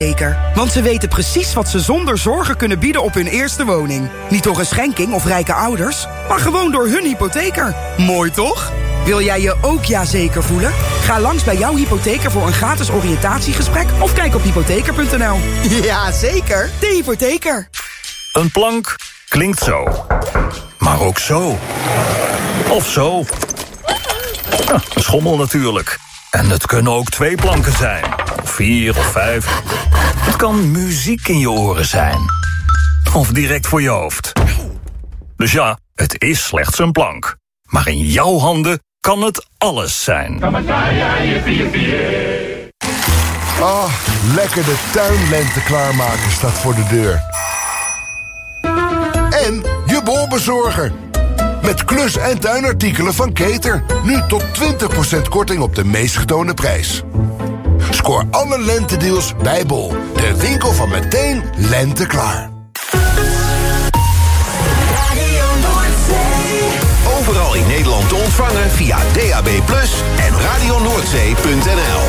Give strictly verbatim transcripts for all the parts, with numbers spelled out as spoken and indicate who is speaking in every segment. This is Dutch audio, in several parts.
Speaker 1: Zeker, want ze weten precies wat ze zonder zorgen kunnen bieden op hun eerste woning. Niet door een schenking of rijke ouders, maar gewoon door hun hypotheker. Mooi toch? Wil jij je ook Jazeker voelen? Ga langs bij jouw hypotheker voor een gratis oriëntatiegesprek of kijk op hypotheker punt n l. Ja, zeker. De hypotheker.
Speaker 2: Een plank klinkt zo. Maar ook zo. Of zo. Ja, een schommel natuurlijk. En het kunnen ook twee planken zijn. Of vier of vijf. Het kan muziek in je oren zijn. Of direct voor je hoofd. Dus ja, het is slechts een plank. Maar in jouw handen kan het alles zijn.
Speaker 3: Ah, lekker de tuinlente klaarmaken staat voor de deur. En je bolbezorger. Met klus- en tuinartikelen van Keter. Nu tot twintig procent korting op de meest getoonde prijs. Scoor alle lentedeals bij Bol. De winkel van meteen lente klaar.
Speaker 4: Overal in Nederland te ontvangen via D A B plus, en radio noordzee punt n l.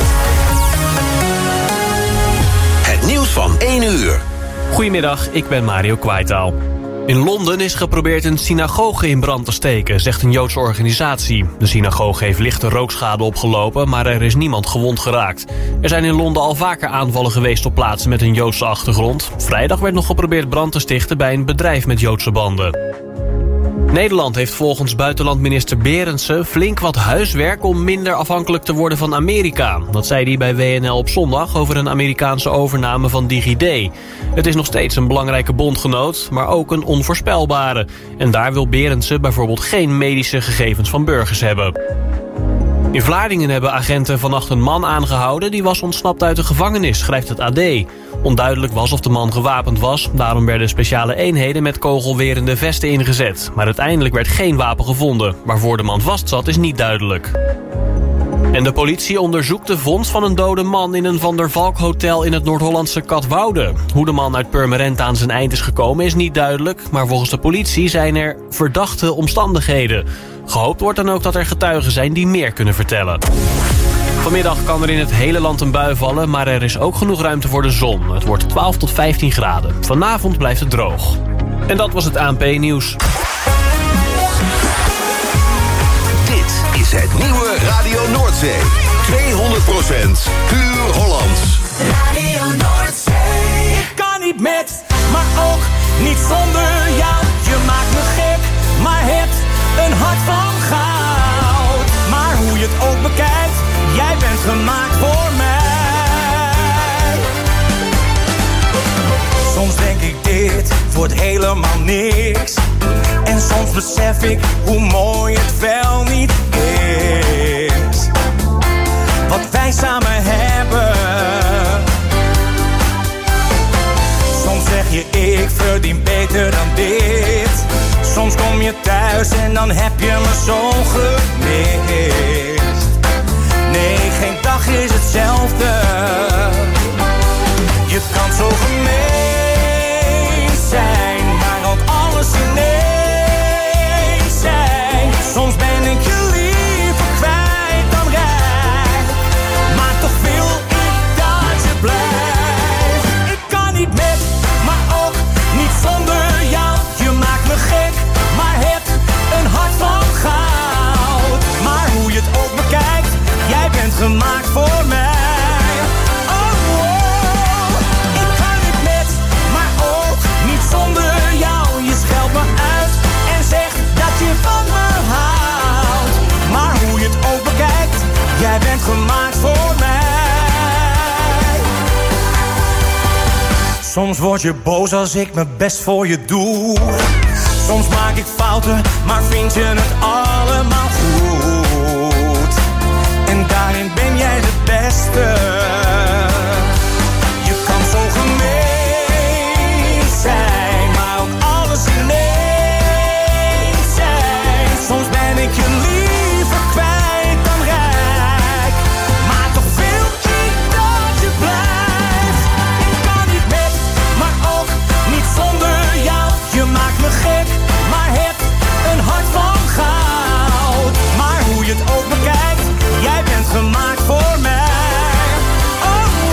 Speaker 4: Het nieuws van één uur.
Speaker 5: Goedemiddag, ik ben Mario Kwaitaal. In Londen is geprobeerd een synagoge in brand te steken, zegt een Joodse organisatie. De synagoge heeft lichte rookschade opgelopen, maar er is niemand gewond geraakt. Er zijn in Londen al vaker aanvallen geweest op plaatsen met een Joodse achtergrond. Vrijdag werd nog geprobeerd brand te stichten bij een bedrijf met Joodse banden. Nederland heeft volgens buitenlandminister Berendsen flink wat huiswerk om minder afhankelijk te worden van Amerika. Dat zei hij bij W N L op zondag over een Amerikaanse overname van DigiD. Het is nog steeds een belangrijke bondgenoot, maar ook een onvoorspelbare. En daar wil Berendsen bijvoorbeeld geen medische gegevens van burgers hebben. In Vlaardingen hebben agenten vannacht een man aangehouden die was ontsnapt uit de gevangenis, schrijft het A D. Onduidelijk was of de man gewapend was, daarom werden speciale eenheden met kogelwerende vesten ingezet. Maar uiteindelijk werd geen wapen gevonden. Waarvoor de man vastzat is niet duidelijk. En de politie onderzoekt de vondst van een dode man in een Van der Valk hotel in het Noord-Hollandse Katwoude. Hoe de man uit Purmerend aan zijn eind is gekomen is niet duidelijk, maar volgens de politie zijn er verdachte omstandigheden. Gehoopt wordt dan ook dat er getuigen zijn die meer kunnen vertellen. Vanmiddag kan er in het hele land een bui vallen, maar er is ook genoeg ruimte voor de zon. Het wordt twaalf tot vijftien graden. Vanavond blijft het droog. En dat was het A N P-nieuws.
Speaker 4: Dit is het nieuwe Radio Noordzee. tweehonderd procent puur Hollands.
Speaker 6: Radio Noordzee. Ik kan niet met, maar ook niet zonder jou. Je maakt me gek, maar hebt een hart van goud. Maar hoe je het ook bekijkt, jij bent gemaakt voor mij. Soms denk ik dit wordt helemaal niks. En soms besef ik hoe mooi het wel niet is. Wat wij samen hebben. Soms zeg je ik verdien beter dan dit. Soms kom je thuis en dan heb je me zo gemist. Nee, geen dag is hetzelfde. Je kan zo gemeen zijn, maar ook alles ineens zijn. Soms ben ik je liever kwijt dan rijk, maar toch wil ik dat je blijft. Ik kan niet met, maar ook niet zonder jou. Je maakt me gek, maar hebt een hart van goud. Maar hoe je het ook bekijkt, jij bent gemaakt voor mij. Oh, oh, ik kan niet met, maar ook niet zonder jou. Je scheldt me uit en zegt dat je van me houdt. Maar hoe je het ook bekijkt, jij bent gemaakt voor mij. Soms word je boos als ik mijn best voor je doe. Soms maak ik fouten, maar vind je het allemaal goed. En daarin ben jij de beste. Je kan zo gemeen zijn, maar ook alles ineens zijn. Soms ben ik je liever kwijt dan rijk, maar toch wil ik dat je blijft. Ik kan niet met, maar ook niet zonder jou. Je maakt me gek, maar hebt een hart van goud. Maar hoe je het ook bekijkt, jij bent gemaakt voor mij. Oh,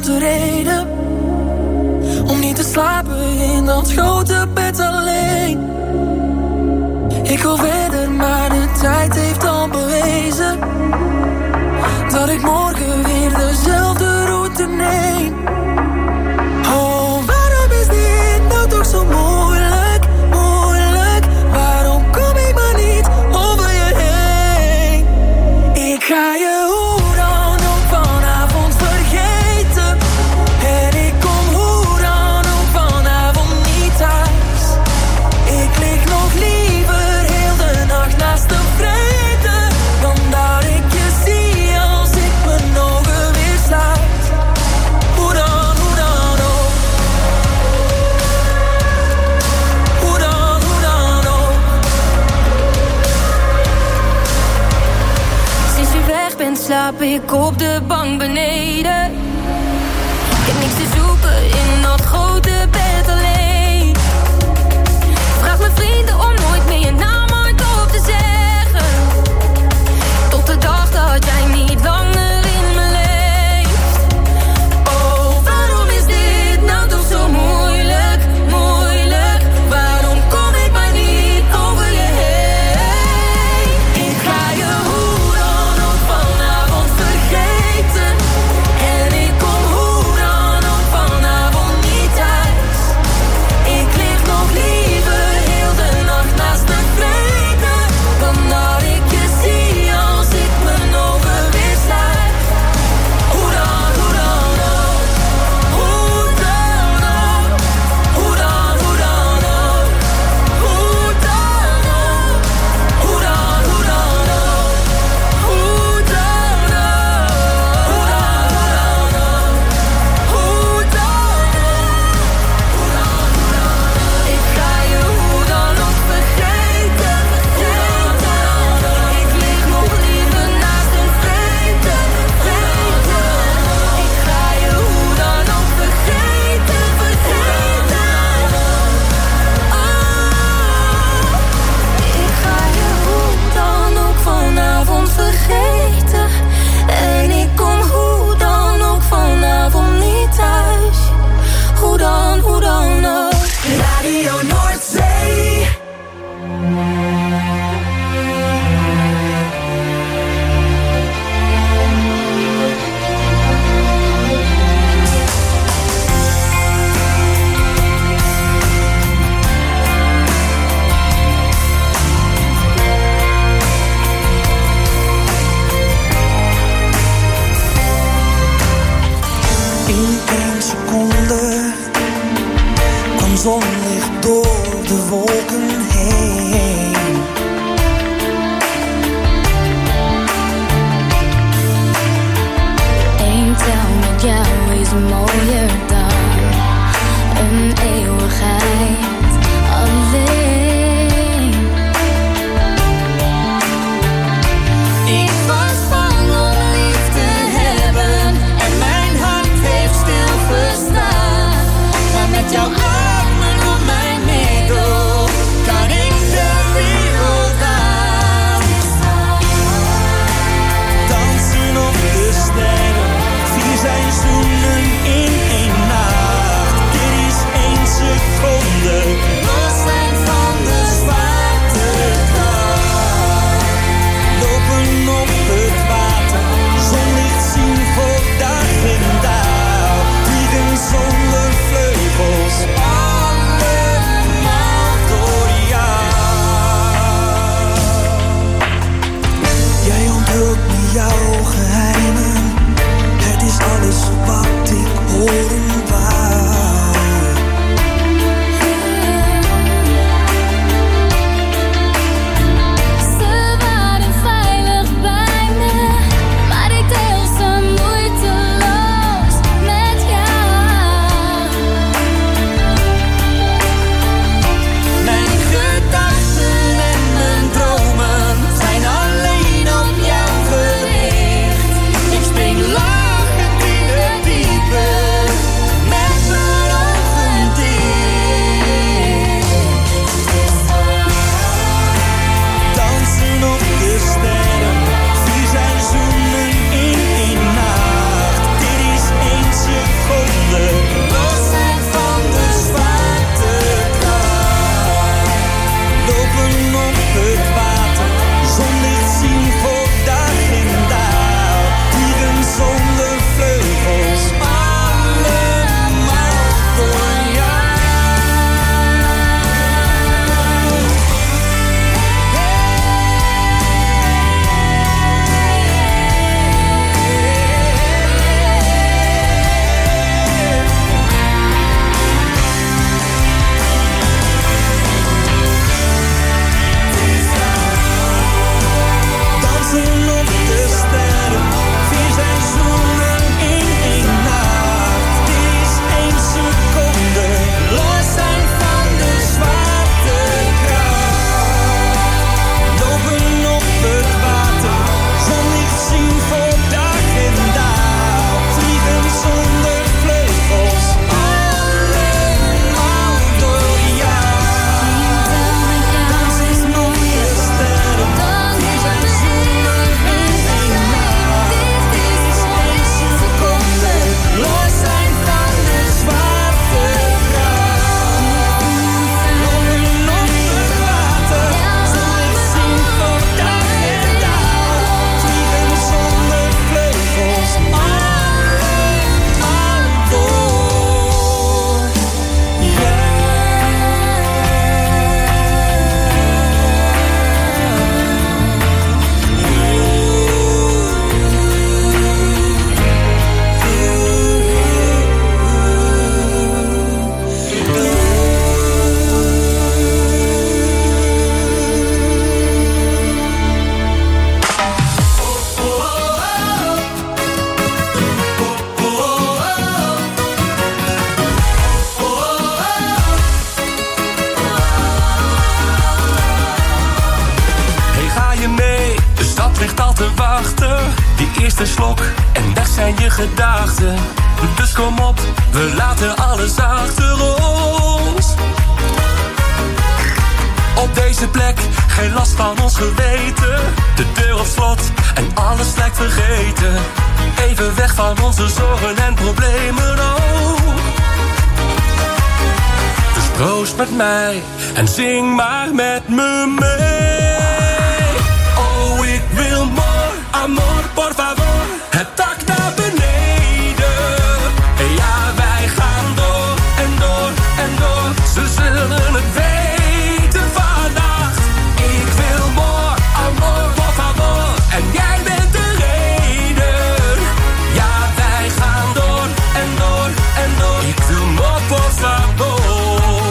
Speaker 7: grote reden om niet te slapen in dat grote bed alleen. Ik wil verder, maar de tijd heeft al bewezen dat ik morgen weer dezelfde route neem. Oh, waarom is dit nou toch zo moeilijk, moeilijk? Waarom kom ik maar niet over je heen? Ik ga je hoe dan ook vanavond vergeten. En ik kom hoe dan ook vanavond niet thuis. Ik lig nog liever heel de nacht naast de vrede dan dat ik je zie als ik mijn ogen weer sluit. Hoe dan, hoe dan ook. Hoe dan, hoe dan ook.
Speaker 8: Sinds u weg bent slaap ik op de bank beneden. Ik heb niks te zoeken in dat grote bed alleen. Vraag mijn vrienden om nooit meer je naam hardop te zeggen. Tot de dag dat jij niet langer in me leeft. Oh, waarom is dit nou toch zo moeilijk, moeilijk? Waarom kom ik maar niet over je heen? Ik ga je hoe dan ook vanavond vergeten. En ik kom hoe dan ook vanavond niet thuis. Ik lig nog liever heel de nacht naast de vrede dan dat ik je zie als ik mijn ogen weer sluit. Hoe dan, hoe dan ook. Hoe dan ook. Hoe dan, hoe dan ook. Hoe dan ook. Hoe dan, hoe dan ook. Hoe dan ook. Hoe dan, hoe dan ook. Hoe dan ook. Ik ga je hoe dan ook vergeten. Ik lig nog liever naast een vrede. Ik ga je hoe dan ook vergeten, vergeten. Oh, ik ga je hoe dan ook vanavond vergeten. En ik kom hoe dan ook vanavond niet thuis. Hoe dan, hoe dan ook.
Speaker 7: Radio Noordzee.
Speaker 6: In één seconde kwam zonlicht door de wolken heen.
Speaker 8: Eén tel met jou is mooier dan een eeuwigheid alleen. Ik was bang om lief te hebben en mijn hart heeft stilgestaan. Maar met jouw armen om mijn middel kan ik de
Speaker 9: eerste slok en weg zijn je gedachten. Dus kom op, we laten alles achter ons. Op deze plek, geen last van ons geweten. De deur op slot en alles lijkt vergeten. Even weg van onze zorgen en problemen ook. Dus proost met mij en zing maar met me mee. Oh, ik wil more, amor, por favor. Het dak naar beneden. Ja, wij gaan door en door en door. Ze zullen het weten vannacht. Ik wil more, amor, por favor. En jij bent de reden. Ja, wij gaan door en door en door. Ik wil more, por favor.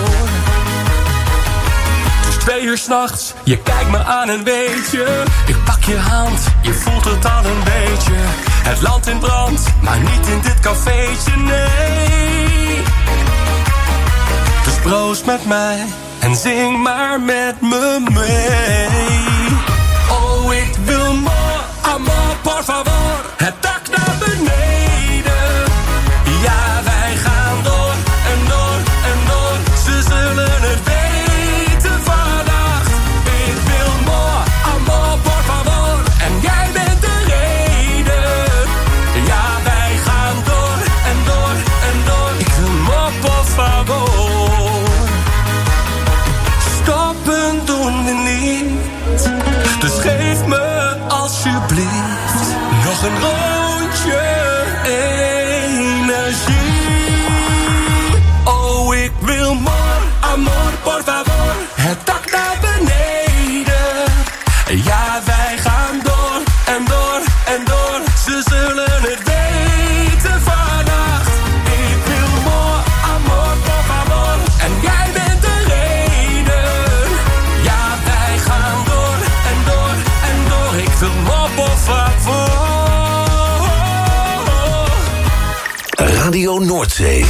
Speaker 9: Het is twee uur 's nachts, je kijkt me aan en weet je. Ik pak je hand, je voelt het al een beetje. Het land in brand, maar niet in dit cafeetje, nee. Dus proost met mij en zing maar met me mee. Oh, ik wil more, amor, por favor. Het dak naar beneden. Ja, wij gaan door en door en door. Ze zullen het weten vannacht. Ik wil more, amor, por favor. En jij bent de reden. Ja, wij gaan door en door en door. Ik wil more, por favor. Stoppen doen we niet. Dus geef me alsjeblieft nog een rondje energie. Oh, ik wil more, amor, por favor. Het dak naar beneden. Ja, wij gaan door en door en door. Ze zullen het weten vannacht. Ik wil more, amor, por favor. En jij bent de reden. Ja, wij gaan door en door en door. Ik wil more, por favor.
Speaker 4: Radio Noordzee.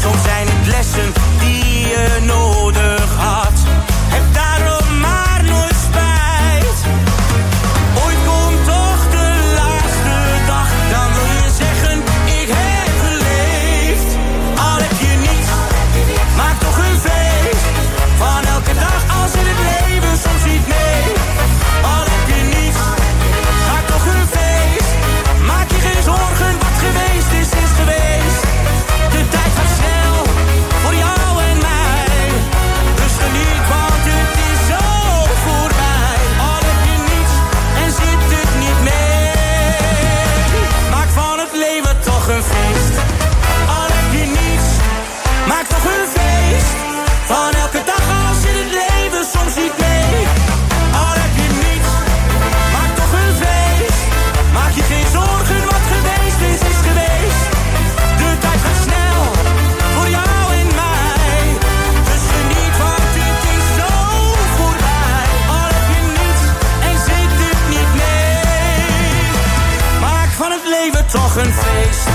Speaker 6: Soms zijn het lessen die je nodig had. Heb daarom maar nooit spijt. Ooit komt toch de laatste dag, dan wil je zeggen ik heb geleefd. Al heb je niets, maak toch een feest. Van elke dag als in het leven soms niet mee. Al heb je niets, maak toch een feest. Maak je geen zorgen, wat geweest is, is geweest. De tijd gaat snel, voor jou en mij. Dus geniet, want het is zo voorbij. Al heb je niets en zit het niet mee. Maak van het leven toch een feest. Al heb je niets, maak toch een feest. Van elke dag als in het leven soms niet mee. Al heb je niets, maak toch een feest. Maak je geen zorgen, wat geweest is, is geweest. De tijd gaat snel, voor jou en mij. Dus geniet, want het is zo voorbij. Al heb je niets en zit het niet mee. Maak van het leven toch een feest.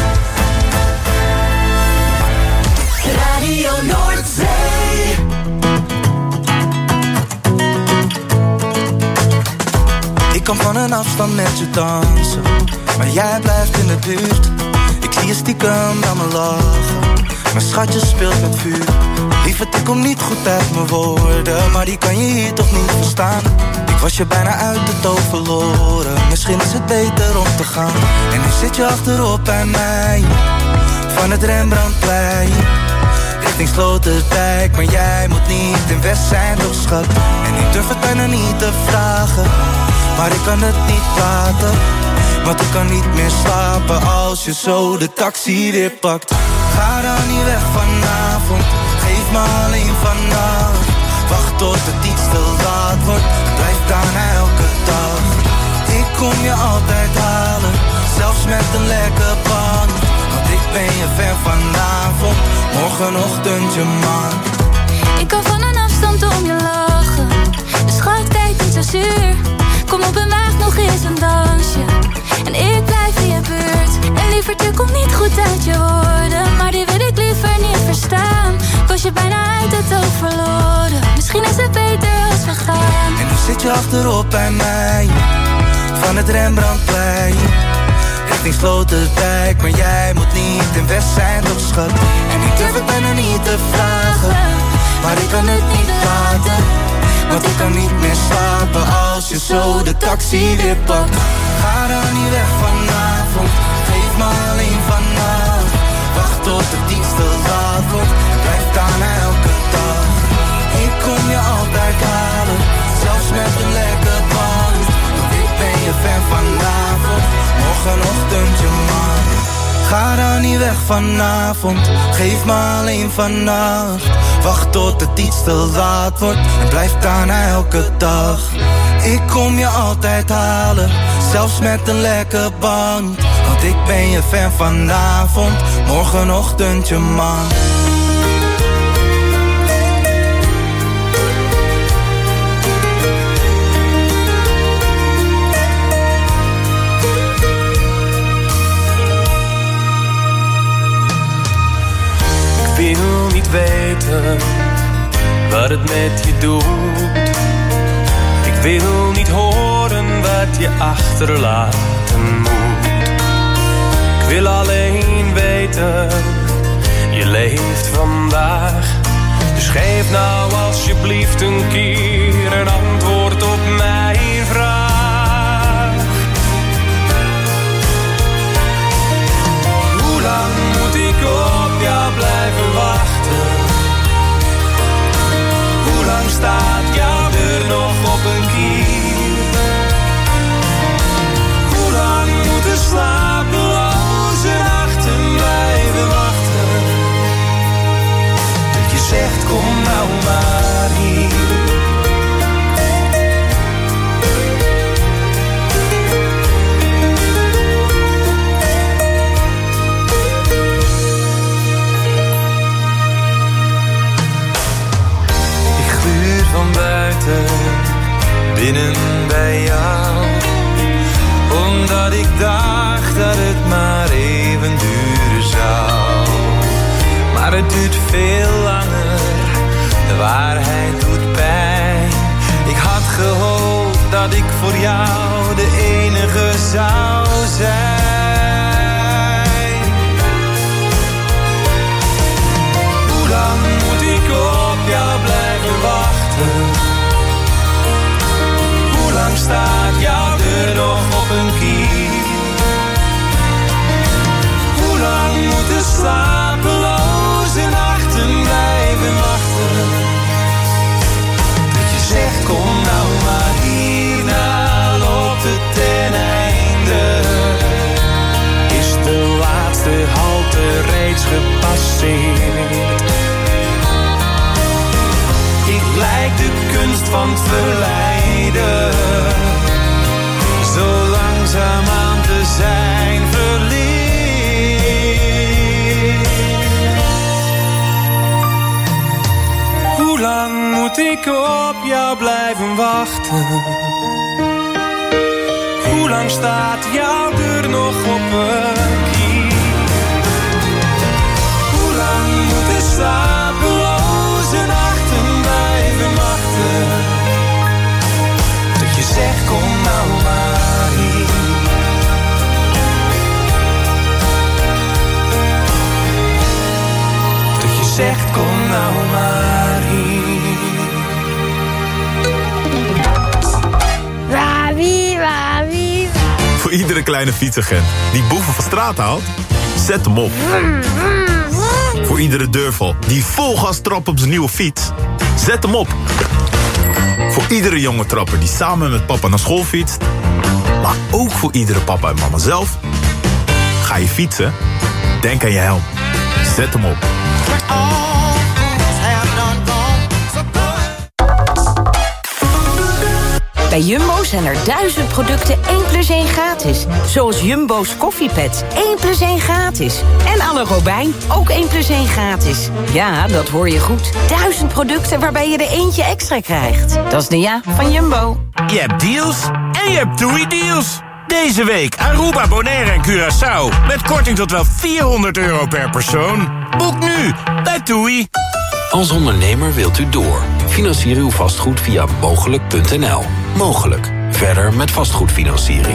Speaker 6: Radio Noordzee.
Speaker 10: Ik kan van een afstand met je dansen, maar jij blijft in de buurt. Ik zie je stiekem aan me lachen, mijn schatje speelt met vuur. Lieverd, ik kom niet goed uit mijn woorden, maar die kan je hier toch niet verstaan. Ik was je bijna uit het oog verloren, misschien is het beter om te gaan. En nu zit je achterop bij mij, van het Rembrandtplein. Richting Sloterdijk, maar jij moet niet in West zijn, toch schat. En ik durf het bijna niet te vragen, maar ik kan het niet laten. Want ik kan niet meer slapen als je zo de taxi weer pakt. Ga dan niet weg vanavond, geef me alleen vannacht. Wacht tot het iets te laat wordt, blijf daarna elke dag. Ik kom je altijd halen, zelfs met een lekker band. Want ik ben je fan vanavond, morgenochtend je man.
Speaker 8: Ik kan van een afstand om je lachen, de schat kijkt niet zo zuur. Kom op en maak nog eens een dansje, en ik blijf in je buurt. En lieverd, je komt niet goed uit je woorden, maar die wil ik liever niet verstaan. Was je bijna uit het oog verloren, misschien is het beter als we gaan.
Speaker 10: En nu zit je achterop bij mij, van het Rembrandtplein. Richting Sloterdijk, maar jij moet niet in West zijn, toch schat. En ik durf het bijna niet te vragen, maar ik kan het niet laten. Want ik kan niet meer slapen als je zo de taxi weer pakt. Ga dan niet weg vanavond, geef me alleen vannacht. Wacht tot het iets te laat wordt, blijf daarna elke dag. Ik kom je altijd halen, zelfs met een lekker band. Want ik ben je fan vanavond, morgenochtend je man. Ga dan niet weg vanavond, geef me alleen vannacht. Wacht tot het iets te laat wordt en blijf daarna elke dag. Ik kom je altijd halen, zelfs met een lekker band. Want ik ben je fan vanavond, morgenochtend je man.
Speaker 9: Ik wil niet weten wat het met je doet. Ik wil niet horen wat je achterlaten moet. Ik wil alleen weten, je leeft vandaag. Dus geef nou alsjeblieft een keer een antwoord op mijn vraag. Hoe lang moet ik op jou blijven wachten? Hoe lang staat jouw deur nog op een kier? Hoe lang moeten slapeloze nachten blijven wachten? Dat je zegt kom nou maar hier.
Speaker 11: maar het duurt veel langer. De waarheid doet pijn. Ik had gehoopt dat ik voor jou de enige zou zijn. Hoe lang moet ik op jou blijven wachten? Hoe lang staat jouw deur nog op een kier? Hoe lang moeten slapeloze nachten blijven wachten? Dat je zegt kom nou maar hierna loopt het ten einde. Is de laatste halte reeds gepasseerd? Ik lijk de kunst van het verleiden, zo langzaam aan te zijn verleerd. Hoe lang moet ik op jou blijven wachten? Hoe lang staat jouw deur nog op een kier? Hoe lang moet de slapeloze nachten blijven wachten? Dat je zegt kom nou maar hier. Dat je zegt kom nou maar hier.
Speaker 12: Wawie, wawie.
Speaker 13: Voor iedere kleine fietsagent die boeven van straat haalt, zet hem op. Voor iedere deurval die vol gas trapt op zijn nieuwe fiets, zet hem op. Voor iedere jonge trapper die samen met papa naar school fietst, maar ook voor iedere papa en mama zelf. Ga je fietsen? Denk aan je helm. Zet hem op.
Speaker 14: Bij Jumbo zijn er duizend producten één plus één gratis. Zoals Jumbo's koffiepads, één plus één gratis. En alle Robijn, ook één plus één gratis. Ja, dat hoor je goed. Duizend producten waarbij je er eentje extra krijgt. Dat is de ja van Jumbo.
Speaker 15: Je hebt deals en je hebt TUI-deals. Deze week Aruba, Bonaire en Curaçao. Met korting tot wel vierhonderd euro per persoon. Boek nu bij TUI.
Speaker 16: Als ondernemer wilt u door. Financier uw vastgoed via mogelijk punt n l. Mogelijk. Verder met vastgoedfinanciering.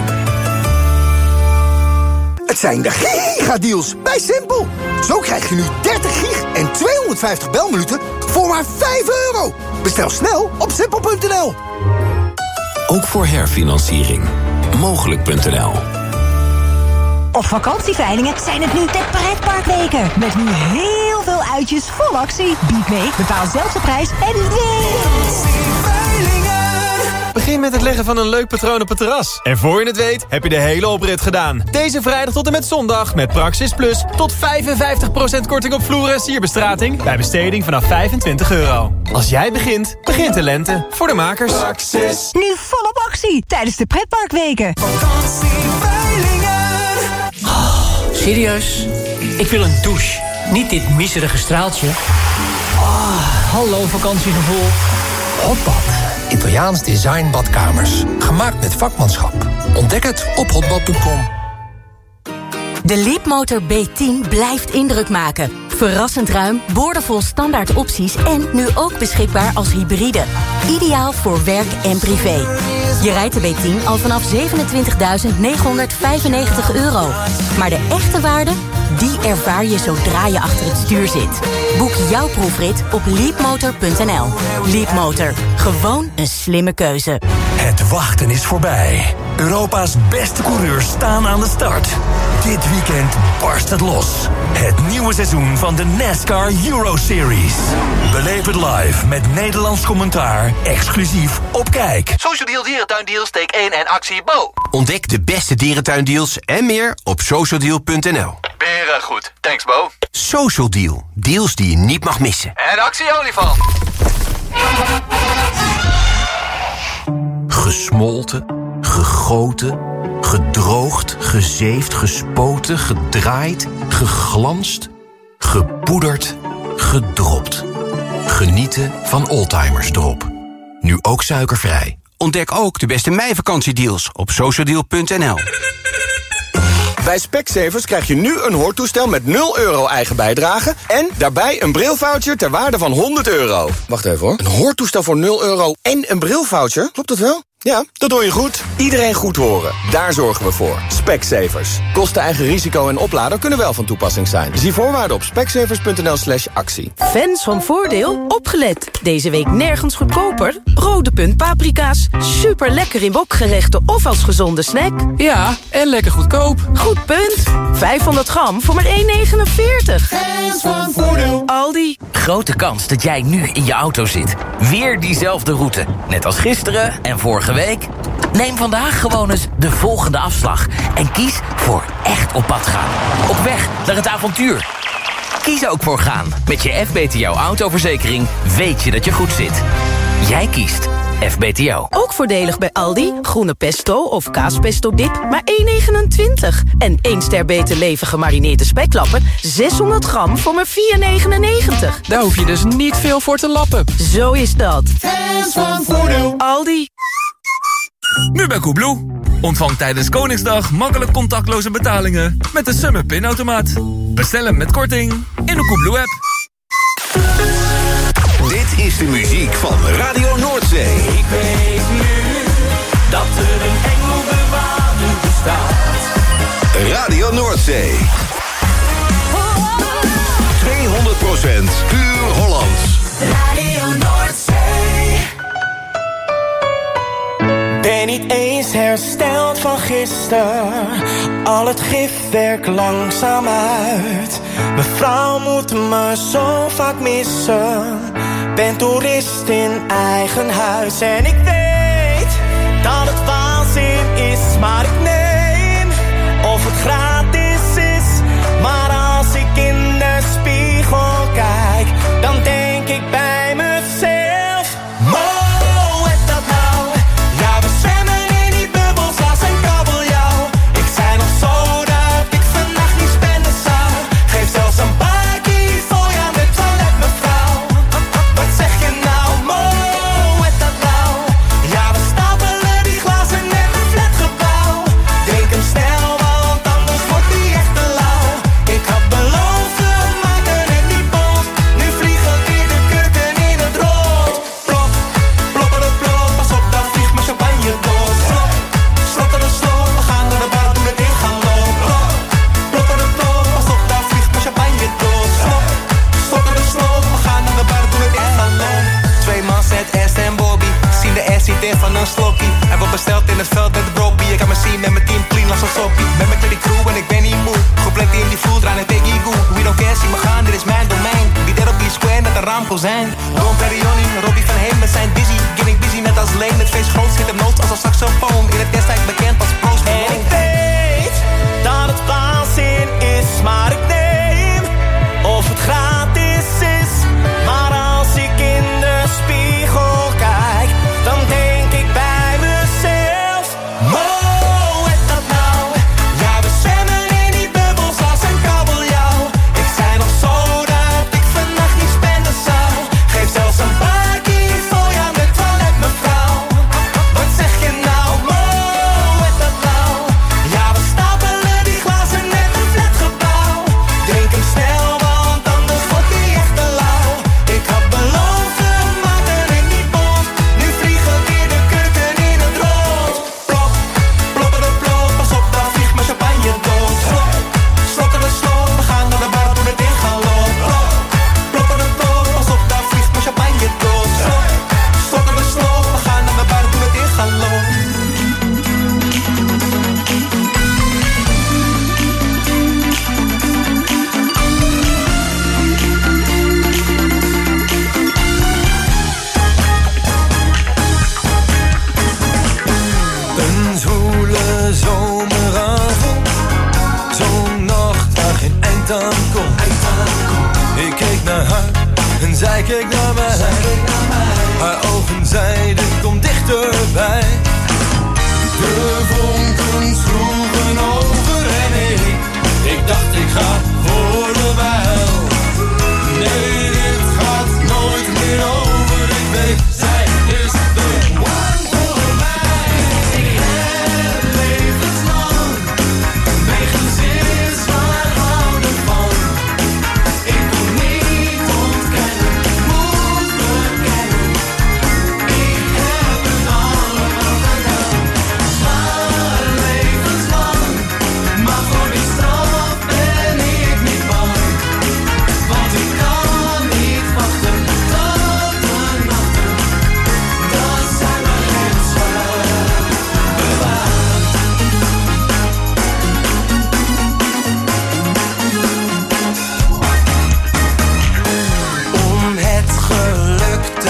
Speaker 17: Het zijn de gigadeals bij Simpel. Zo krijg je nu dertig gig en tweehonderdvijftig belminuten voor maar vijf euro. Bestel snel op simpel punt n l.
Speaker 16: Ook voor herfinanciering. mogelijk punt n l.
Speaker 18: Op vakantieveilingen zijn het nu de pretparkweken. Met nu heel veel uitjes vol actie. Bied mee, bepaal zelf de prijs en win!
Speaker 5: Begin met het leggen van een leuk patroon op het terras. En voor je het weet, heb je de hele oprit gedaan. Deze vrijdag tot en met zondag met Praxis Plus tot vijfenvijftig procent korting op vloer en sierbestrating bij besteding vanaf vijfentwintig euro. Als jij begint, begint de lente. Voor de makers.
Speaker 18: Praxis. Nu volop actie tijdens de pretparkweken.
Speaker 19: Oh, serieus? Ik wil een douche. Niet dit miserige straaltje. Oh, hallo vakantiegevoel. Hotbad.
Speaker 20: Italiaans design badkamers. Gemaakt met vakmanschap. Ontdek het op hotbad punt com.
Speaker 14: De Leapmotor B tien blijft indruk maken. Verrassend ruim, boordevol standaard opties en nu ook beschikbaar als hybride. Ideaal voor werk en privé. Je rijdt de B tien al vanaf zevenentwintigduizend negenhonderdvijfennegentig euro. Maar de echte waarde, die ervaar je zodra je achter het stuur zit. Boek jouw proefrit op leapmotor punt n l. Leapmotor, gewoon een slimme keuze.
Speaker 21: Het wachten is voorbij. Europa's beste coureurs staan aan de start. Dit weekend barst het los. Het nieuwe seizoen van de NASCAR Euro Series. Beleef het live met Nederlands commentaar, exclusief op Kijk.
Speaker 22: Social Deal Dierentuindeals, steek één en actie Bo. Ontdek de beste dierentuindeals en meer op social deal punt n l.
Speaker 23: Beren goed, thanks Bo.
Speaker 22: Social Deal, deals die je niet mag missen.
Speaker 23: En actie olifant.
Speaker 21: Gesmolten, gegoten, gedroogd, gezeefd, gespoten, gedraaid, geglanst, gepoederd, gedropt. Genieten van Oldtimers Drop. Nu ook suikervrij.
Speaker 22: Ontdek ook de beste meivakantiedeals op social deal punt n l.
Speaker 1: Bij Specsavers krijg je nu een hoortoestel met nul euro eigen bijdrage en daarbij een brilvoucher ter waarde van honderd euro. Wacht even hoor. Een hoortoestel voor nul euro en een brilvoucher? Klopt dat wel? Ja, dat doe je goed. Iedereen goed horen. Daar zorgen we voor. Specsavers. Kosten, eigen risico en oplader kunnen wel van toepassing zijn. Zie voorwaarden op specsavers.nl slash actie.
Speaker 2: Fans van Voordeel, opgelet. Deze week nergens goedkoper. Rode Punt paprika's. Super lekker in wokgerechten of als gezonde snack.
Speaker 3: Ja, en lekker goedkoop.
Speaker 2: Goed punt. vijfhonderd gram voor maar één negenenveertig. Fans van Voordeel. Aldi.
Speaker 24: Grote kans dat jij nu in je auto zit. Weer diezelfde route. Net als gisteren en vorige week. Neem vandaag gewoon eens de volgende afslag. En kies voor echt op pad gaan. Op weg naar het avontuur. Kies ook voor gaan. Met je F B T O autoverzekering weet je dat je goed zit. Jij kiest F B T O.
Speaker 2: Ook voordelig bij Aldi. Groene pesto of kaaspesto dip, maar één negenentwintig. En één ster beter leven gemarineerde speklappen, zeshonderd gram voor maar vier negenennegentig.
Speaker 3: Daar hoef je dus niet veel voor te lappen.
Speaker 2: Zo is dat. Fans van Voordeel. Aldi.
Speaker 3: Nu bij Koebloe. Ontvang tijdens Koningsdag makkelijk contactloze betalingen met de Summer Pinautomaat. Bestel hem met korting in de Koebloe-app.
Speaker 4: Dit is de muziek van Radio Noordzee.
Speaker 6: Ik weet nu dat er een engelbewaarder bestaat.
Speaker 4: Radio Noordzee. tweehonderd procent puur Hollands.
Speaker 6: Radio Noordzee. Ben niet eens hersteld van gisteren. Al het gif werkt langzaam uit. Mijn vrouw moet me zo vaak missen. Ben toerist in eigen huis. En ik weet dat het waanzin is, maar ik neem of het gratis is. Maar als ik in de spiegel kijk, dan denk ik bij mezelf: Mo, is dat nou? Ja, we zwemmen in die bubbels als een kabeljauw. Ik zei nog zo dat ik vannacht niet spenden zou. Geef zelfs een bakkie voor je aan de toilet, mevrouw. Wat zeg je nou? Mo, is dat nou? Ja, we stapelen die glazen net een flatgebouw. Drink hem snel, want anders wordt die echt te lauw. Ik had beloofd, we maken het niet bos. Nu vliegen weer de kurken in het rood. Plop, ploppen de plop, pas op, dan vliegt mijn champagne door. Slok, slokken de slok, we gaan naar de bar, doen het in gaan lopen. Ploppen de plop, pas op, dan vliegt mijn champagne door. Slok, slokken de slok, we gaan naar de bar, doen het in gaan lopen. Twee man zet Ernst en Bobby, zien de ass niet in van een slokkie. Hij wordt besteld in het veld met de broppie. Ik kan me zien met mijn team clean als een soppie. Met mijn die crew en ik ben niet moe. Gepland in die voel, draai en take you go. We don't care, zie me gaan, dit is mijn domein. Die dead op die square met een raamkozijn. Don Perigoni, Robbie van Heem met zijn dizzy. Getting busy net als Leen, het feest groot zit hem nood als een saxofoon. In het destijds bekend als Post Malone. En ik weet dat het waanzin is, maar ik neem of het gratis is. Maar als ik in de spiegel kijk, dan denk ik bij mezelf: Mo, is dat nou? Ja, we zwemmen in die bubbels als een kabeljauw. Ik zei nog zo dat ik vannacht niet spenden zou. Geef zelfs een bakkie voor je aan de toilet, mevrouw. Wat zeg je nou? Mo, is dat nou? Ja, we stapelen die glazen net een flatgebouw. Drink hem snel, want anders wordt die echt te lauw. Ik had beloofd, we maken het niet bos. Nu vliegen weer de kurken in het rood. Plop, ploppen de plop, pas op, dan vliegt mijn champagne dood. Slok, slokken de slok, we gaan naar de bar, doen het in gaan lopen. Plop, ploppen de plop, pas op, dan vliegt mijn champagne dood. Slok, slokken de slok, we gaan naar de bar, doen het in gaan lopen.
Speaker 11: Een zwoele zomeravond, zo'n nacht waar geen eind aan komt. Ik keek naar haar en zij keek naar mij. Haar ogen zeiden kom dichterbij. De vonken sloegen over en ik, ik dacht ik ga voor de wijl. Nee, dit gaat nooit meer over, ik weet, zij is de one voor mij. Ik heb levenslang mijn gezicht.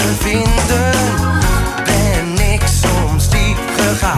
Speaker 11: vinden, ben ik soms diep gegaan.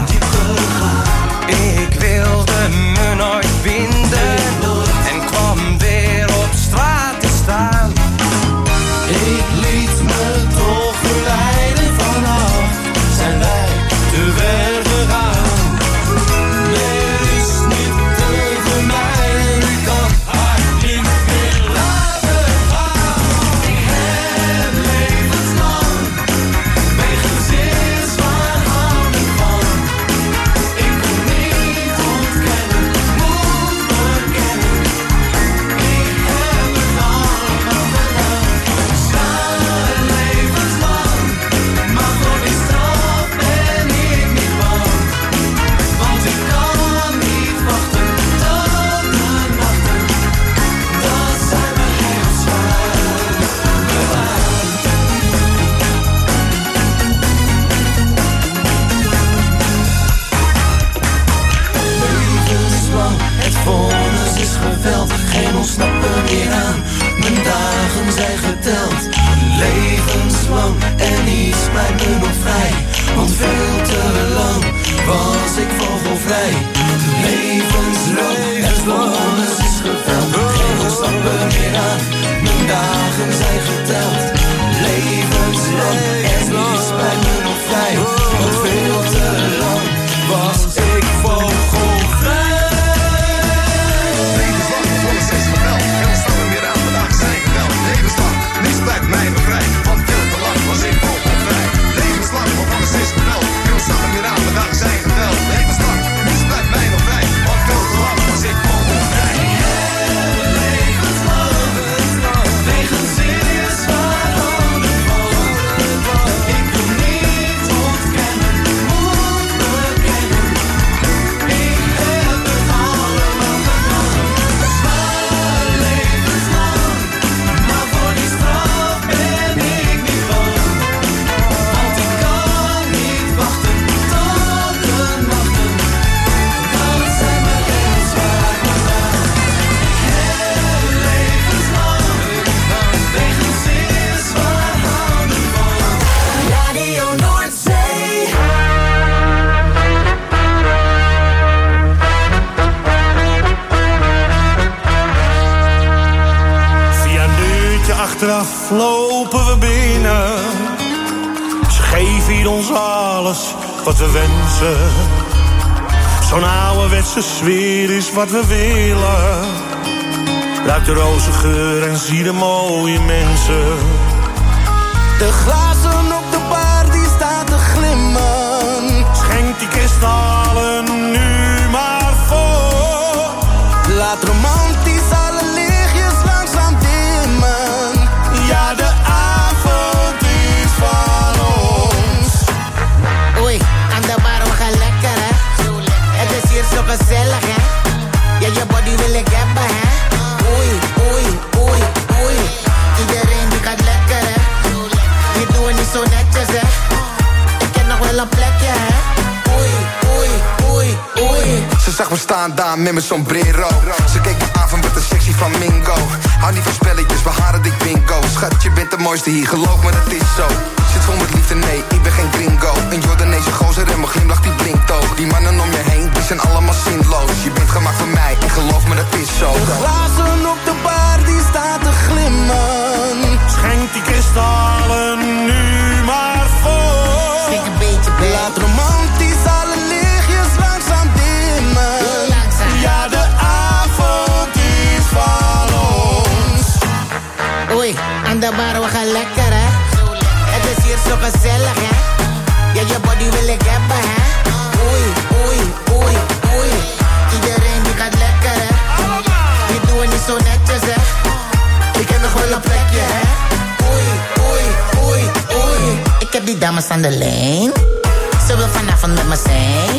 Speaker 11: Ik wilde me nooit vinden en kwam weer op straat te staan. Ik liet me toch verleiden, vanaf zijn wij te ver gegaan. Er is niet te vermijden, ik kan haar niet meer laten gaan. Ik heb levenslang mijn gezin zwaar handen van. Ik kon niet ontkennen, moet bekennen. Ik heb het allemaal gedaan. Zwaar levenslang, maar voor die straf ben ik niet bang. Want ik kan niet wachten tot de nachten. Dat zijn we heel zwaar bewaard. Levenslang, het vonnis is geveld. Geen ontsnappen meer aan, mijn dagen zijn geteld. Levenslang, en niets blijft me nog vrij. Want veel te lang was ik vogelvrij. Levenslang, het vonnis is geveld. Geen ontsnappen meer aan, mijn dagen zijn geteld. Levenslang, en niets blijft me nog vrij. Want veel te lang was ik vogelvrij.
Speaker 4: Levenslang, vonnis is geveld. Geen ontsnappen meer aan, mijn dagen zijn geteld. Levenslang, niets blijft mij bevrijd. Want veel te lang was ik vogelvrij. Levenslang, vonnis is geveld. Geen ontsnappen meer aan, mijn dagen zijn geteld. Levenslang, niets blijft mij nog vrij. Want veel te lang was ik vogelvrij.
Speaker 11: Mijn gezin is waar handen van. Ik wil niet ontkennen, moet bekennen. Ik heb het allemaal gedaan. Zwaar levenslang, maar voor die straf ben ik niet bang. Want ik kan niet wachten tot de nachten. Dat zijn we heel zwaar gedaan. Ik heb levenslang, mijn gezin is waar handen van. Radio Noordzee.
Speaker 6: Via een deurtje achteraf lopen we binnen. Ze geven hier ons alles wat we wensen. Zo'n ouderwetse sfeer is wat we willen. Ruik de rozengeur en zie de mooie mensen. De glazen op de bar die staan te glimmen. Schenk die kristallen nu maar voor. Laat romantisch alle lichtjes langzaam dimmen. Ja, de avond is van ons.
Speaker 7: Oei, aan de bar, we gaan lekker, hè? Het is hier zo gezellig, hè? Ja, je body wil ik hebben, hè? Oei, oei, oei, oei. Iedereen die gaat lekker, hè? Die doen het niet zo netjes, hè? Ik ken nog wel een plekje, hè? Oei, oei, oei, oei.
Speaker 8: Ze zag me staan daar met mijn sombrero. Ze keek me aan van wat een sexy flamingo. Hou niet van spelletjes, we haren dik bingo. Schat, je bent de mooiste hier, geloof me, dat is zo. Zit vol met liefde, nee, ik ben geen gringo. Een Jordaanese gozer en mijn glimlach die blinkt ook. Die mannen om je heen, die zijn allemaal zinloos. Je bent gemaakt voor mij, en geloof me, dat is zo.
Speaker 6: De glazen op de bar die staan te glimmen. Schenk die kristallen nu maar voor.
Speaker 7: Schenk een beetje, babe.
Speaker 6: Laat romantisch alle lichtjes langzaam dimmen. Ja, de avond is van ons.
Speaker 7: Oei, aan de bar, we gaan lekker, hè? Het is hier zo gezellig, hè? Ja, je body wil ik hebben, hè? Oei, oei, oei, oei. Iedereen die gaat lekker, hè? Die doen het niet zo netjes, hè? Ik ken nog wel een plekje, hè? Oei, oei, oei, oei. Ik heb die dames aan de lijn. Ze wil vanavond met me zijn.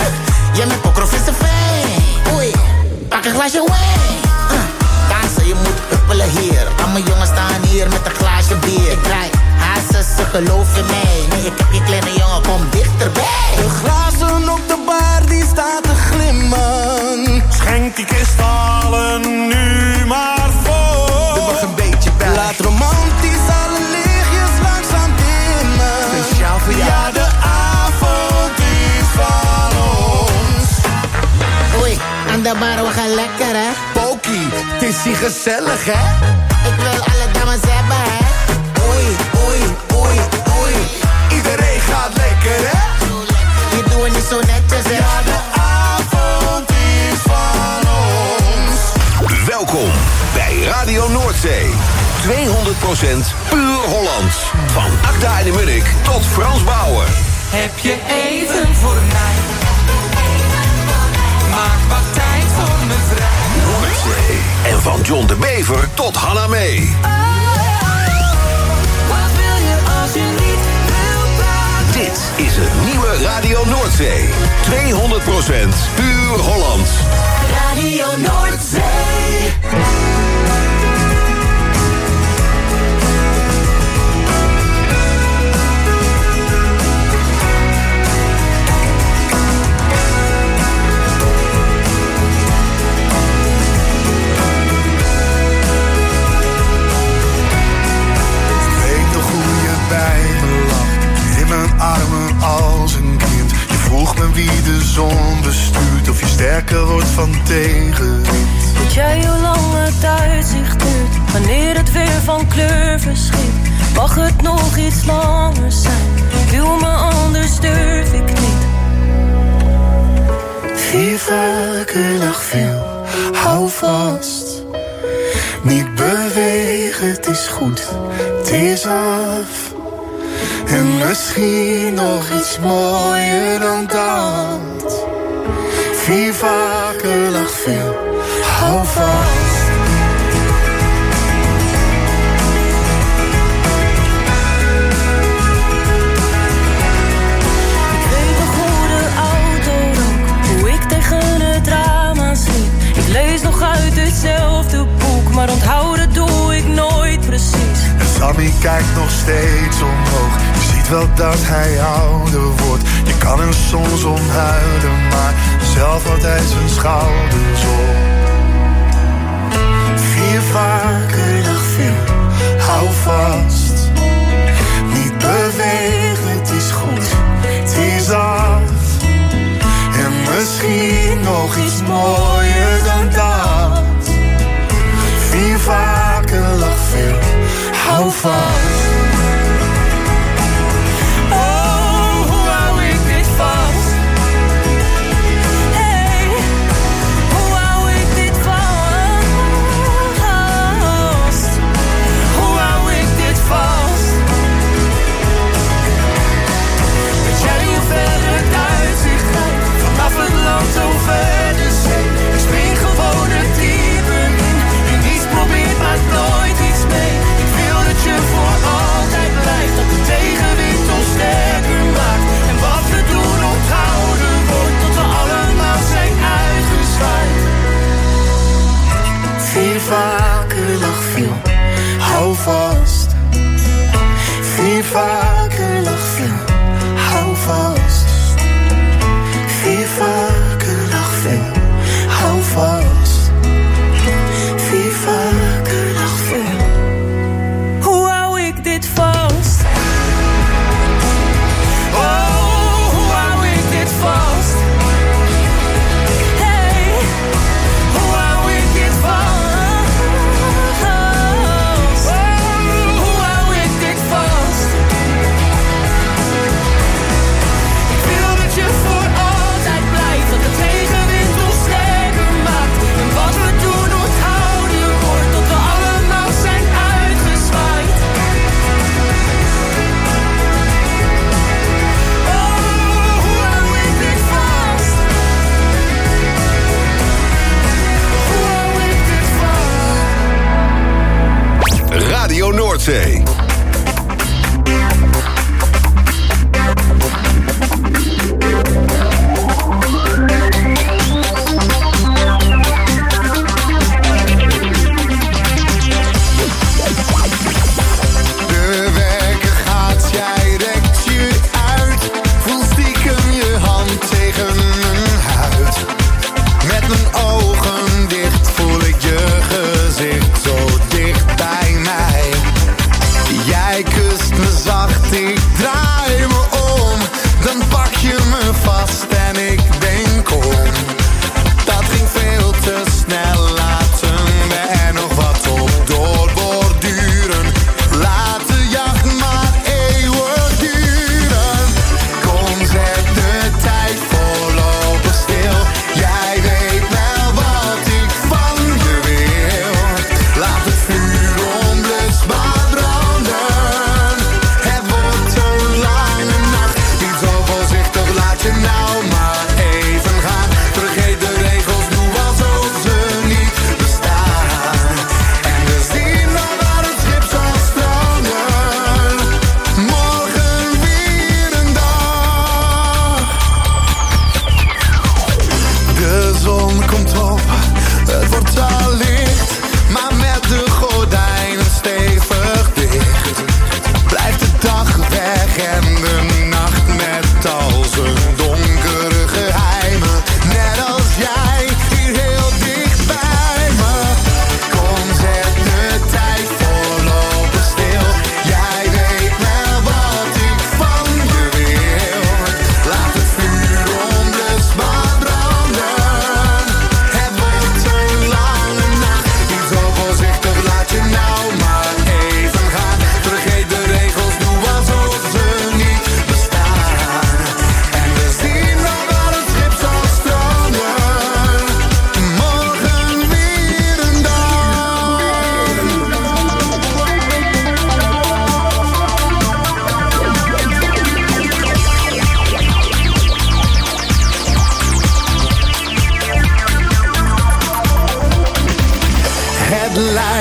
Speaker 7: Jij met pokrof is een fijn. Oei, pak een glaasje wijn. Uh, dansen, je moet huppelen hier. Al mijn jongens staan hier met een glaasje bier. Ik draai hazes, ze geloven in mij. Nee, ik heb je kleine jongen, kom dichterbij.
Speaker 6: De glazen op de bar die staan te glimmen. Schenk die kristallen nu maar voor.
Speaker 8: Er mag een beetje bij.
Speaker 6: Laat romantisch alle lichtjes langzaam dimmen.
Speaker 7: de bar, we gaan lekker, hè?
Speaker 8: Pokie, het is hier gezellig, hè?
Speaker 7: Ik wil alle dames hebben, hè? Oei, oei, oei, oei.
Speaker 8: Iedereen gaat lekker, hè?
Speaker 7: Je doet het niet zo netjes, hè?
Speaker 8: Ja, de avond is van ons.
Speaker 9: Welkom bij Radio Noordzee. tweehonderd procent puur Hollands. Van Akda en de Munnik tot Frans Bauer.
Speaker 6: Heb je even voor mij? Maak wat tijd voor me vrij.
Speaker 9: Noordzee. En van John de Bever tot Hanna Mee.
Speaker 6: Wat wil je als je niet wil praten?
Speaker 9: Dit is het nieuwe Radio Noordzee. tweehonderd procent puur Hollands.
Speaker 6: Radio Noordzee.
Speaker 10: Armen als een kind. Je vroeg me wie de zon bestuurt, of je sterker wordt van tegenwind.
Speaker 12: Weet jij hoe lang het uitzicht duurt, wanneer het weer van kleur verschiet? Mag het nog iets langer zijn? Wil me anders, durf ik niet.
Speaker 10: Vier vaker nog veel, hou vast. Niet bewegen, het is goed, het is af. En misschien nog iets mooier dan dat. Vier vaker lag veel, hou vast.
Speaker 12: Ik weet nog hoe de auto rook, hoe ik tegen het raam aansliep. Ik lees nog uit hetzelfde boek, maar onthouden doe ik nooit precies.
Speaker 10: En Sammy kijkt nog steeds omhoog. Je ziet wel dat hij ouder wordt. Je kan er soms om huilen, maar zelf houdt hij zijn schouders op. Vier vaker lag veel, hou vast. Niet bewegen, het is goed, het is af. En misschien nog iets mooier dan dat. Vier vaker lag veel, hou vast. Vaker lag veel, hou vast. Vier vaker lag veel, hou vast. Vier vaker lag veel, hou vast. Vier vaker lag veel.
Speaker 12: Hoe hou ik dit vast?
Speaker 6: Oh, hoe hou ik dit vast?
Speaker 9: Radio Noordzee.
Speaker 10: Zo dicht bij mij.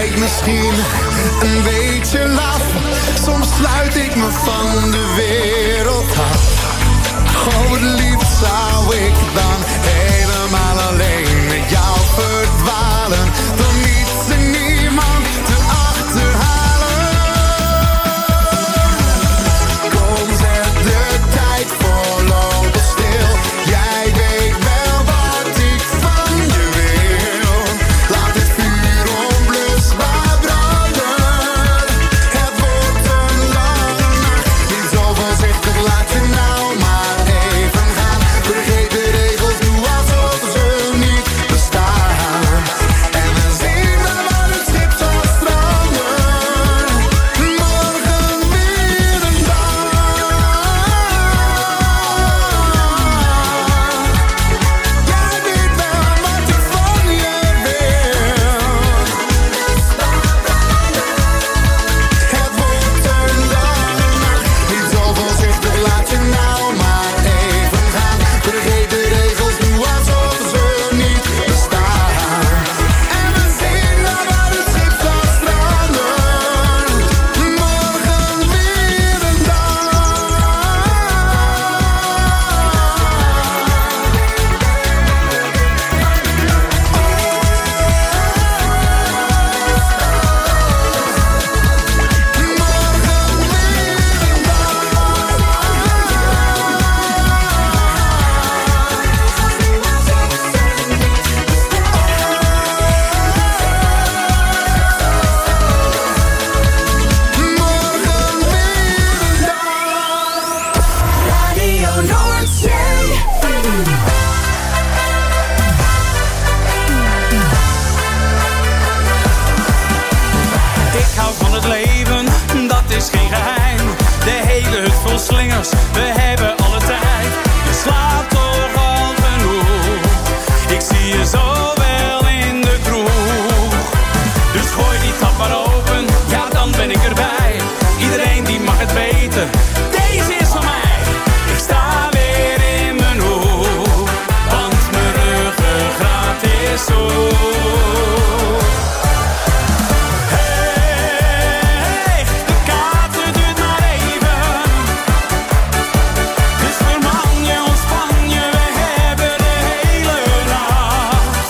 Speaker 13: lijkt misschien een beetje laf. Soms sluit ik me van de wereld af. Oh, het liefst zou ik dan helemaal alleen met jou verdwalen. Dan niets en niemand te achterhalen. Kom, zet de tijd voorlopig stil. Jij weet wel wat ik van je wil. Laat het vuur onblusbaar branden. Het wordt een lange nacht. Niet zo voorzichtig, laat je nou maar even gaan. Vergeet de regels, doe alsof ze niet bestaan. En we zien wel waar het schip zal stranden. Morgen weer een dag. Jij weet wel wat ik van je wil. Het wordt een lange nacht. Niet zo voorzichtig, laat je nou maar even gaan. Vergeet de regels, doe alsof ze niet bestaan. En we zien wel waar het schip zal stranden. Morgen weer een dag. Radio Noordzee.
Speaker 6: Ik hou van het leven, dat is geen geheim. De hele hut vol slingers, we hebben alle tijd. Je slaapt toch al genoeg. Ik zie je zo wel in de kroeg. Dus gooi die tap maar open, ja dan ben ik erbij. Iedereen die mag het weten, deze is van mij. Ik sta weer in mijn hoek, want mijn ruggengraat is zo. Hey, de kaarten duurt maar even. Dus verman je, ontspan je, we hebben de hele nacht.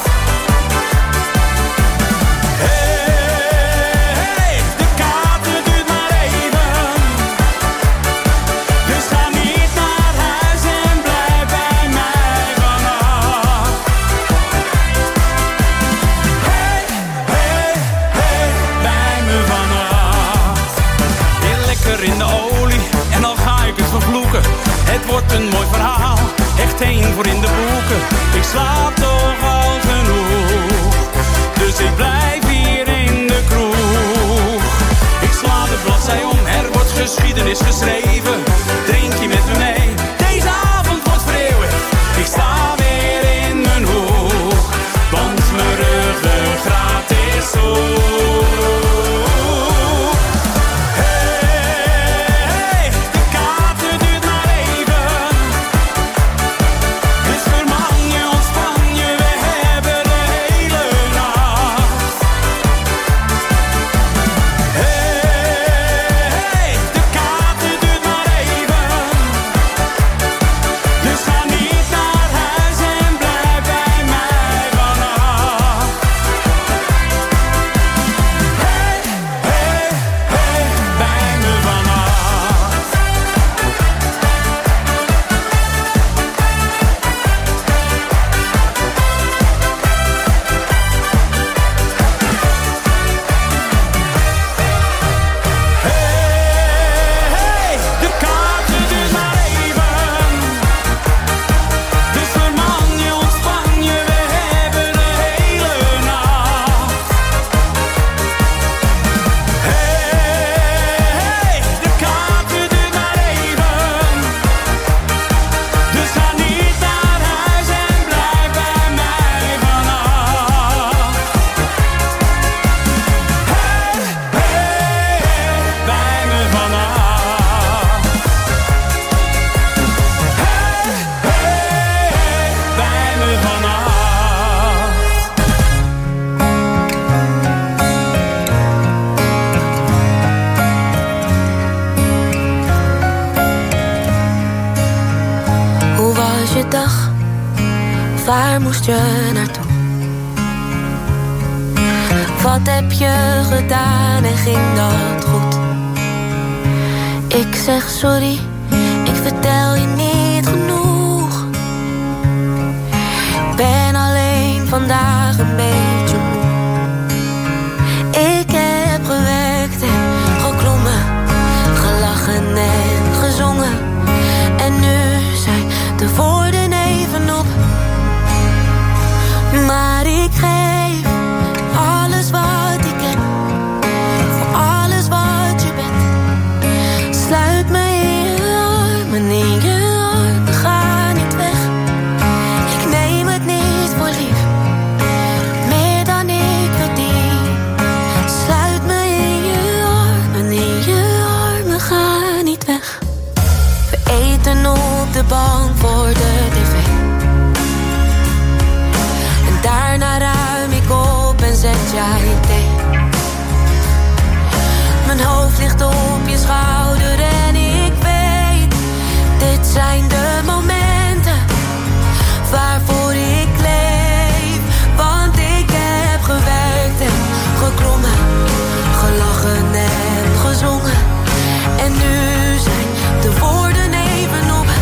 Speaker 6: Hey, de kaarten duurt maar even. Dus ga niet naar huis en blijf bij mij vannacht. Hey, hey, hey, bij me vannacht. Heel lekker in de olie en dan ga ik het vervloeken. Het wordt een mooi verhaal, echt één voor in de boeken. Ik slaap toch al genoeg, dus ik blijf hier in de kroeg. Ik sla de bladzij om, er wordt geschiedenis geschreven. Drink je met me mee, deze avond wordt vereeuwigd. Ik sta weer in mijn hoek, want mijn ruggengraat is zo. Hey, de kaarten duurt maar even. Dus verman je, ontspan je, we hebben de hele nacht. Hey, de kaarten duurt maar
Speaker 12: waar moest je naartoe? Wat heb je gedaan en ging dat goed? Ik zeg sorry, ik vertel je niet genoeg. Ik ben alleen vandaag een beetje moe. Ik heb gewerkt en geklommen, gelachen en gezongen. En nu zijn de woorden even op. Maar ik geef alles wat ik heb, voor alles wat je bent. Sluit me in je armen, in je armen, ga niet weg. Ik neem het niet voor lief, meer dan ik verdien. Sluit me in je armen, in je armen, ga niet weg. We eten op de bank voor de tv. En daarna ruim ik op en zet jij thee. Mijn hoofd ligt op je schouder en ik weet, dit zijn de momenten waarvoor ik leef. Want ik heb gewerkt en geklommen, gelachen en gezongen. En nu zijn de woorden even op.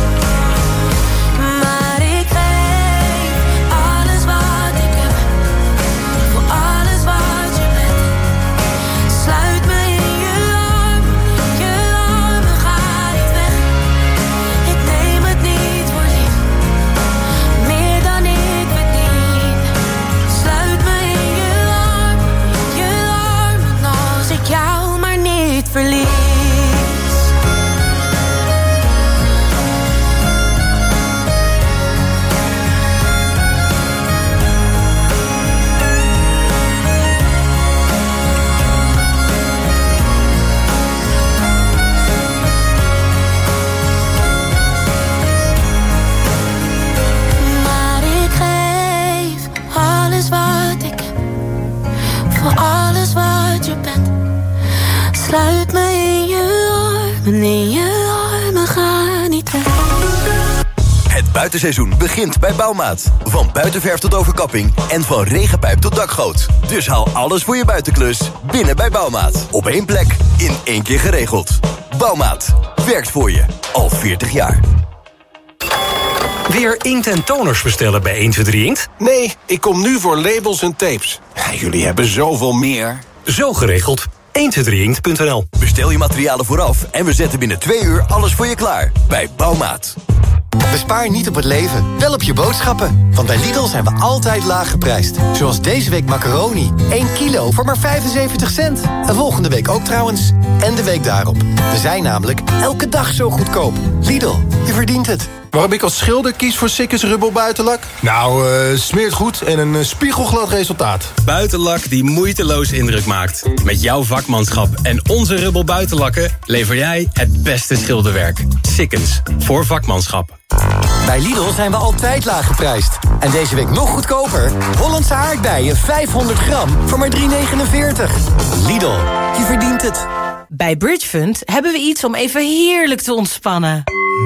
Speaker 12: Maar ik geef alles wat ik heb, voor alles wat je bent. Sluit me in je armen, in je armen, ga niet weg. Ik neem het niet voor lief, meer dan ik verdien. Sluit me in je armen, in je armen, als ik jou maar niet verlies. Maar ik geef alles wat ik heb, voor alles wat je bent. Sluit me in je armen, in je armen, ga niet weg.
Speaker 5: Het buitenseizoen begint bij Bouwmaat. Van buitenverf tot overkapping en van regenpijp tot dakgoot. Dus haal alles voor je buitenklus binnen bij Bouwmaat. Op één plek, in één keer geregeld. Bouwmaat. Werkt voor je. Al veertig jaar.
Speaker 15: Weer inkt en toners bestellen bij een twee drie Inkt?
Speaker 16: Nee, ik kom nu voor labels en tapes. Ja, jullie hebben zoveel meer.
Speaker 15: Zo geregeld. een twee drie inkt punt n l.
Speaker 5: Bestel je materialen vooraf en we zetten binnen twee uur alles voor je klaar. Bij Bouwmaat.
Speaker 17: Bespaar niet op het leven, wel op je boodschappen. Want bij Lidl zijn we altijd laag geprijsd. Zoals deze week macaroni. één kilo voor maar vijfenzeventig cent. En volgende week ook trouwens. En de week daarop. We zijn namelijk elke dag zo goedkoop. Lidl, je verdient het.
Speaker 25: Waarom ik als schilder kies voor Sikkes Rubbel Buitenlak? Nou, uh, smeert goed en een uh, spiegelglad resultaat.
Speaker 26: Buitenlak die moeiteloos indruk maakt. Met jouw vakmanschap en onze Rubbel Buitenlakken lever jij het beste schilderwerk. Sikkens, voor vakmanschap.
Speaker 17: Bij Lidl zijn we altijd laag geprijsd. En deze week nog goedkoper. Hollandse aardbeien vijfhonderd gram voor maar drie negenenveertig. Lidl, je verdient het.
Speaker 2: Bij Bridgefund hebben we iets om even heerlijk te ontspannen.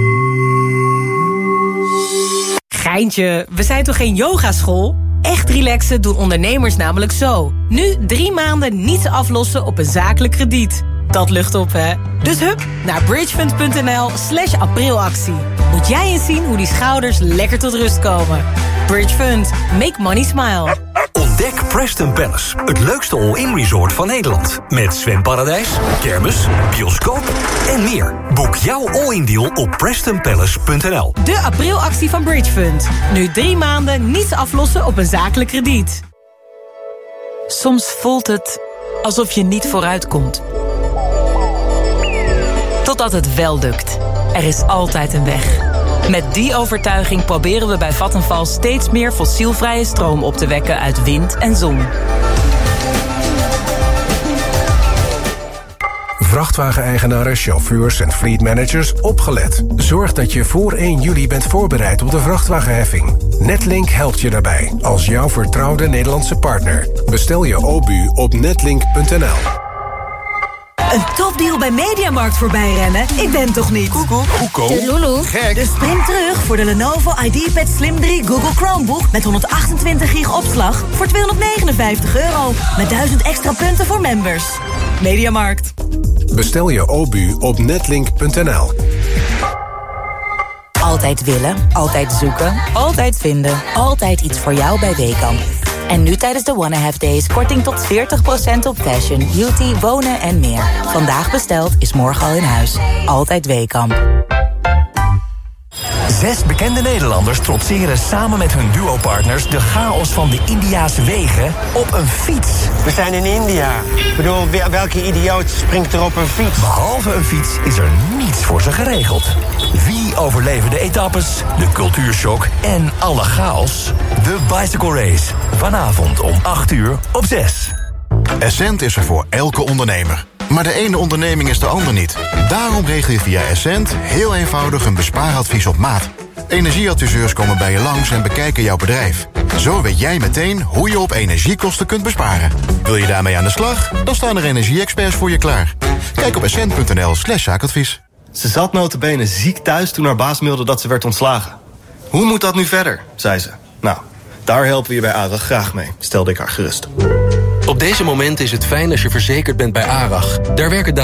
Speaker 2: Geintje, we zijn toch geen yogaschool? Echt relaxen doen ondernemers namelijk zo. Nu drie maanden niets aflossen op een zakelijk krediet. Dat lucht op, hè? Dus hup, naar bridgefund.nl slash aprilactie. Moet jij eens zien hoe die schouders lekker tot rust komen. Bridgefund, make money smile.
Speaker 21: Ontdek Preston Palace, het leukste all-in resort van Nederland. Met zwemparadijs, kermis, bioscoop en meer. Boek jouw all-in deal op preston palace punt n l.
Speaker 2: De aprilactie van Bridgefund. Nu drie maanden niets aflossen op een zakelijk krediet.
Speaker 27: Soms voelt het alsof je niet vooruitkomt. Totdat het wel lukt. Er is altijd een weg. Met die overtuiging proberen we bij Vattenfall steeds meer fossielvrije stroom op te wekken uit wind en zon.
Speaker 28: Vrachtwageneigenaren, chauffeurs en fleetmanagers, opgelet. Zorg dat je voor één juli bent voorbereid op de vrachtwagenheffing. Netlink helpt je daarbij, als jouw vertrouwde Nederlandse partner. Bestel je O B U op netlink punt n l.
Speaker 1: Een topdeal bij Mediamarkt voorbij rennen? Ik ben toch niet?
Speaker 25: Koekoek. Koeko.
Speaker 1: Lulu.
Speaker 25: Gek.
Speaker 1: Dus sprint terug voor de Lenovo IdeaPad Slim drie Google Chromebook met honderdachtentwintig gig opslag voor tweehonderdnegenenvijftig euro. Met duizend extra punten voor members. Mediamarkt.
Speaker 28: Bestel je Obu op netlink punt n l.
Speaker 27: Altijd willen, altijd zoeken, altijd vinden. Altijd iets voor jou bij Weekamp. En nu tijdens de One and a Half Days korting tot veertig procent op fashion, beauty, wonen en meer. Vandaag besteld is morgen al in huis. Altijd Weekamp.
Speaker 21: Zes bekende Nederlanders trotseren samen met hun duopartners de chaos van de Indiase wegen op een fiets.
Speaker 14: We zijn in India. Ik bedoel, welke idioot springt er op een fiets?
Speaker 21: Behalve een fiets is er niets voor ze geregeld. Wie overleven de etappes, de cultuurshock en alle chaos? De Bicycle Race. Vanavond om acht uur op zes.
Speaker 18: Essent is er voor elke ondernemer. Maar de ene onderneming is de ander niet. Daarom regel je via Essent heel eenvoudig een bespaaradvies op maat. Energieadviseurs komen bij je langs en bekijken jouw bedrijf. Zo weet jij meteen hoe je op energiekosten kunt besparen. Wil je daarmee aan de slag? Dan staan er energie-experts voor je klaar. Kijk op essent punt n l slash zaakadvies.
Speaker 19: Ze zat nota bene ziek thuis toen haar baas mailde dat ze werd ontslagen. Hoe moet dat nu verder, zei ze. Nou, daar helpen we je bij ARAG graag mee, stelde ik haar gerust.
Speaker 20: Op deze momenten is het fijn als je verzekerd bent bij ARAG. Daar werken